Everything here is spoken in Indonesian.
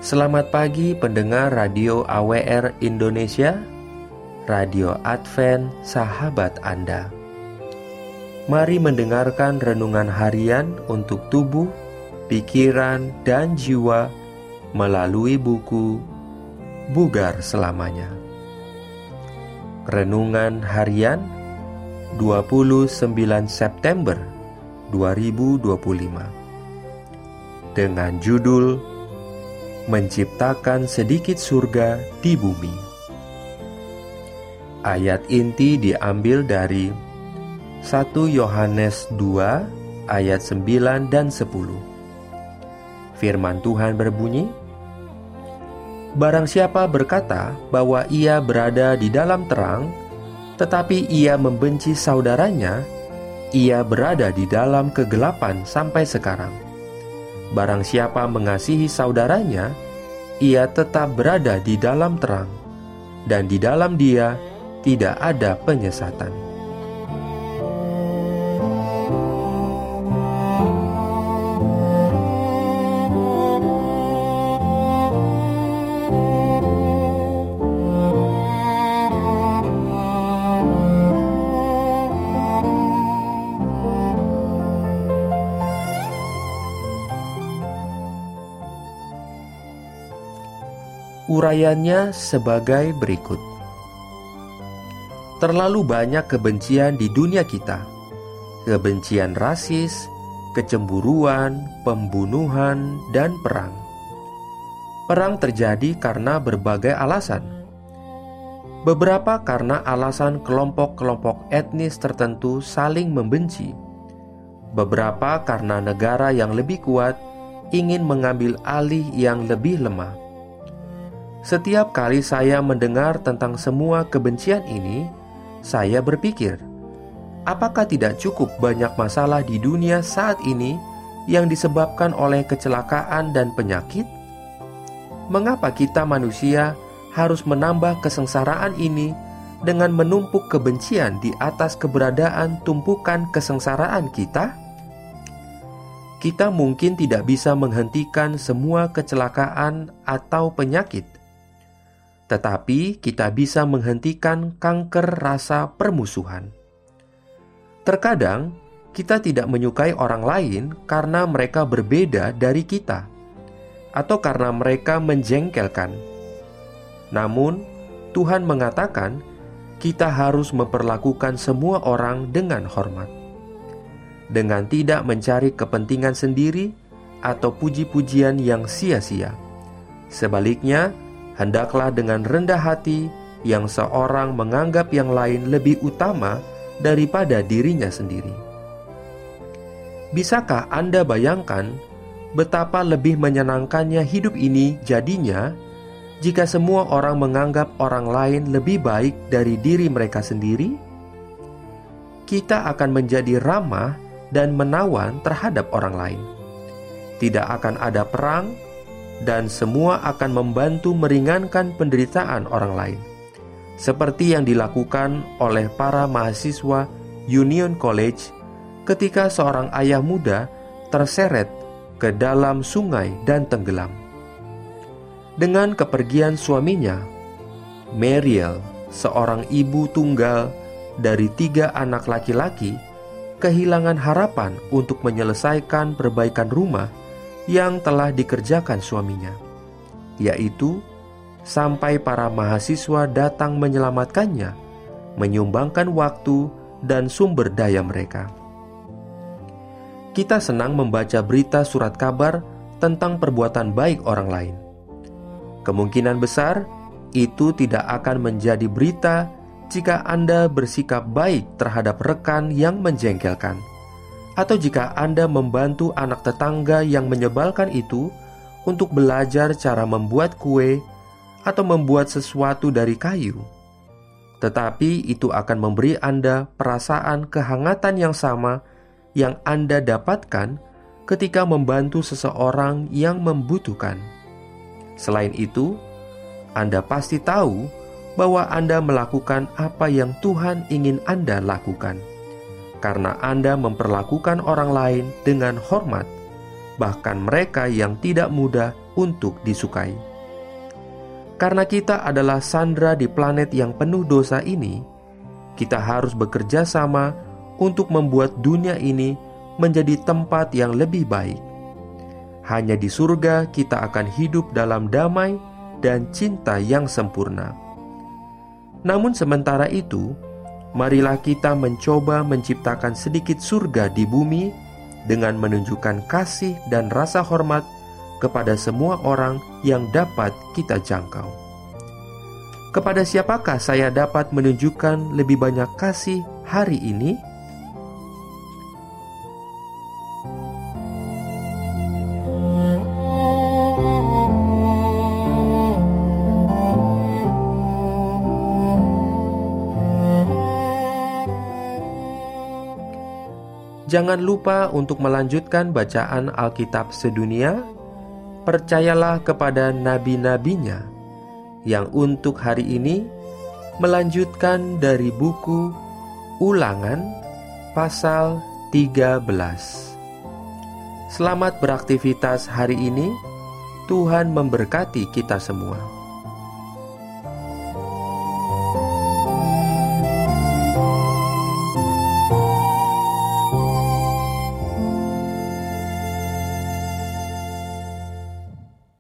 Selamat pagi pendengar Radio AWR Indonesia, Radio Advent Sahabat Anda. Mari mendengarkan renungan harian untuk tubuh, pikiran, dan jiwa melalui buku Bugar Selamanya. Renungan harian 29 September 2025 dengan judul Menciptakan Sedikit Surga di Bumi. Ayat inti diambil dari 1 Yohanes 2 ayat 9 dan 10. Firman Tuhan berbunyi, "Barang siapa berkata bahwa ia berada di dalam terang, tetapi ia membenci saudaranya, ia berada di dalam kegelapan sampai sekarang. Barang siapa mengasihi saudaranya, ia tetap berada di dalam terang, dan di dalam dia tidak ada penyesatan." Urayanya sebagai berikut. Terlalu banyak kebencian di dunia kita. Kebencian rasis, kecemburuan, pembunuhan, dan perang. Perang terjadi karena berbagai alasan. Beberapa karena alasan kelompok-kelompok etnis tertentu saling membenci. Beberapa karena negara yang lebih kuat ingin mengambil alih yang lebih lemah. Setiap kali saya mendengar tentang semua kebencian ini, saya berpikir, apakah tidak cukup banyak masalah di dunia saat ini yang disebabkan oleh kecelakaan dan penyakit? Mengapa kita manusia harus menambah kesengsaraan ini dengan menumpuk kebencian di atas keberadaan tumpukan kesengsaraan kita? Kita mungkin tidak bisa menghentikan semua kecelakaan atau penyakit, tetapi kita bisa menghentikan kanker rasa permusuhan. Terkadang kita tidak menyukai orang lain karena mereka berbeda dari kita, atau karena mereka menjengkelkan. Namun, Tuhan mengatakan kita harus memperlakukan semua orang dengan hormat, dengan tidak mencari kepentingan sendiri atau puji-pujian yang sia-sia. Sebaliknya, hendaklah dengan rendah hati yang seorang menganggap yang lain lebih utama daripada dirinya sendiri. Bisakah Anda bayangkan betapa lebih menyenangkannya hidup ini jadinya jika semua orang menganggap orang lain lebih baik dari diri mereka sendiri? Kita akan menjadi ramah dan menawan terhadap orang lain. Tidak akan ada perang, dan semua akan membantu meringankan penderitaan orang lain, seperti yang dilakukan oleh para mahasiswa Union College ketika seorang ayah muda terseret ke dalam sungai dan tenggelam. Dengan kepergian suaminya, Mariel, seorang ibu tunggal dari 3 anak laki-laki, kehilangan harapan untuk menyelesaikan perbaikan rumah yang telah dikerjakan suaminya, yaitu sampai para mahasiswa datang menyelamatkannya, menyumbangkan waktu dan sumber daya mereka. Kita senang membaca berita surat kabar tentang perbuatan baik orang lain. Kemungkinan besar itu tidak akan menjadi berita jika Anda bersikap baik terhadap rekan yang menjengkelkan, atau jika Anda membantu anak tetangga yang menyebalkan itu untuk belajar cara membuat kue atau membuat sesuatu dari kayu. Tetapi itu akan memberi Anda perasaan kehangatan yang sama yang Anda dapatkan ketika membantu seseorang yang membutuhkan. Selain itu, Anda pasti tahu bahwa Anda melakukan apa yang Tuhan ingin Anda lakukan, karena Anda memperlakukan orang lain dengan hormat, bahkan mereka yang tidak mudah untuk disukai. Karena kita adalah sandera di planet yang penuh dosa ini, kita harus bekerja sama untuk membuat dunia ini menjadi tempat yang lebih baik. Hanya di surga kita akan hidup dalam damai dan cinta yang sempurna. Namun sementara itu, marilah kita mencoba menciptakan sedikit surga di bumi dengan menunjukkan kasih dan rasa hormat kepada semua orang yang dapat kita jangkau. Kepada siapakah saya dapat menunjukkan lebih banyak kasih hari ini? Jangan lupa untuk melanjutkan bacaan Alkitab sedunia. Percayalah kepada nabi-nabinya yang untuk hari ini melanjutkan dari buku Ulangan pasal 13. Selamat beraktivitas hari ini. Tuhan memberkati kita semua.